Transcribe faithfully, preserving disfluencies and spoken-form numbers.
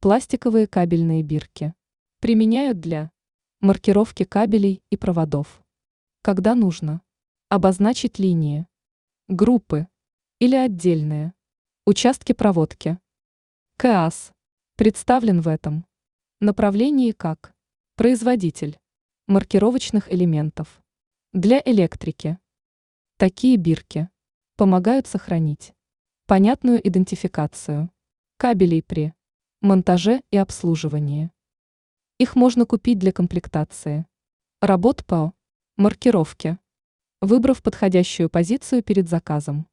Пластиковые кабельные бирки. Применяют для маркировки кабелей и проводов. Когда нужно обозначить линии, группы или отдельные участки проводки. КАЗ представлен в этом направлении как производитель маркировочных элементов для электрики. Такие бирки помогают сохранить понятную идентификацию кабелей при монтаже и обслуживании. Их можно купить для комплектации работ по маркировке, выбрав подходящую позицию перед заказом.